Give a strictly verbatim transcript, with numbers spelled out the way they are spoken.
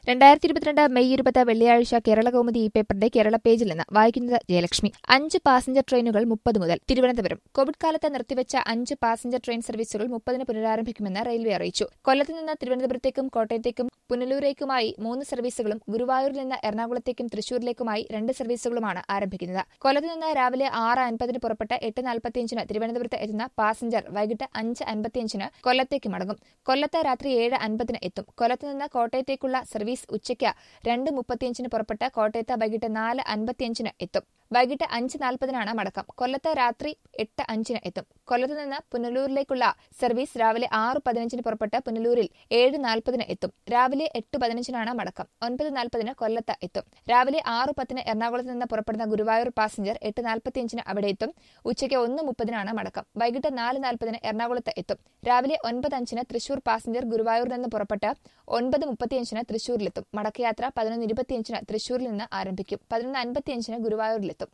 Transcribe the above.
രണ്ടായിരത്തി ഇരുപത്തിരണ്ട് മെയ് ഇരുപത് വെള്ളിയാഴ്ച കേരളകൗമുദി ഈ പേപ്പറിന്റെ കേരള പേജിൽ നിന്ന് വായിക്കുന്നത് ജയലക്ഷ്മി. അഞ്ച് പാസഞ്ചർ ട്രെയിനുകൾ മുപ്പത് മുതൽ. തിരുവനന്തപുരം. കോവിഡ് കാലത്ത് നിർത്തിവെച്ച അഞ്ച് പാസഞ്ചർ ട്രെയിൻ സർവീസുകൾ മുപ്പതിന് പുനരാരംഭിക്കുമെന്ന് റെയിൽവേ അറിയിച്ചു. കൊല്ലത്ത് നിന്ന് തിരുവനന്തപുരത്തേക്കും കോട്ടയത്തേക്കും പുനലൂരേക്കുമായി മൂന്ന് സർവീസുകളും ഗുരുവായൂരിൽ നിന്ന് എറണാകുളത്തേക്കും തൃശൂരിലേക്കുമായി രണ്ട് സർവീസുകളുമാണ് ആരംഭിക്കുന്നത്. കൊല്ലത്ത് നിന്ന് രാവിലെ ആറ് അൻപതിന് പുറപ്പെട്ട് എട്ട് നാൽപ്പത്തിയഞ്ചിന് തിരുവനന്തപുരത്ത് എത്തുന്ന പാസഞ്ചർ വൈകിട്ട് അഞ്ച് അൻപത്തിയഞ്ചിന് കൊല്ലത്തേക്ക് മടങ്ങും. കൊല്ലത്ത് രാത്രി ഏഴ് അൻപതിന് എത്തും. കൊല്ലത്ത് നിന്ന് കോട്ടയത്തേക്കുള്ള സർവീസ് ഉച്ചയ്ക്ക് രണ്ട് മുപ്പത്തിയഞ്ചിന് പുറപ്പെട്ട് കോട്ടയത്ത് വൈകിട്ട് നാല് അൻപത്തിയഞ്ചിന് എത്തും. വൈകിട്ട് അഞ്ച് നാൽപ്പതിനാണ് മടക്കം. കൊല്ലത്ത് രാത്രി എട്ട് അഞ്ചിന് എത്തും. കൊല്ലത്ത് നിന്ന് പുനലൂരിലേക്കുള്ള സർവീസ് രാവിലെ ആറ് പതിനഞ്ചിന് പുറപ്പെട്ട് പുനലൂരിൽ ഏഴ് നാൽപ്പതിന് എത്തും. രാവിലെ എട്ട് പതിനഞ്ചിനാണ് മടക്കം. ഒൻപത് നാൽപ്പതിന് കൊല്ലത്ത് എത്തും. രാവിലെ ആറ് പത്തിന് എറണാകുളത്ത് നിന്ന് പുറപ്പെടുന്ന ഗുരുവായൂർ പാസഞ്ചർ എട്ട് നാൽപ്പത്തിയഞ്ചിന് അവിടെ എത്തും. ഉച്ചയ്ക്ക് ഒന്ന് മുപ്പതിനാണ് മടക്കം. വൈകിട്ട് നാല് നാൽപ്പതിന് എറണാകുളത്ത് എത്തും. രാവിലെ ഒൻപത് അഞ്ചിന് തൃശൂർ പാസഞ്ചർ ഗുരുവായൂരിൽ നിന്ന് പുറപ്പെട്ട് ഒൻപത് മുപ്പത്തിയഞ്ചിന് തൃശൂരിലെത്തും. മടക്കയാത്ര പതിനൊന്ന് ഇരുപത്തിയഞ്ചിന് തൃശൂരിൽ നിന്ന് ആരംഭിക്കും. പതിനൊന്ന് അൻപത്തിയഞ്ചിന് ഗുരുവായൂരിലെത്തും.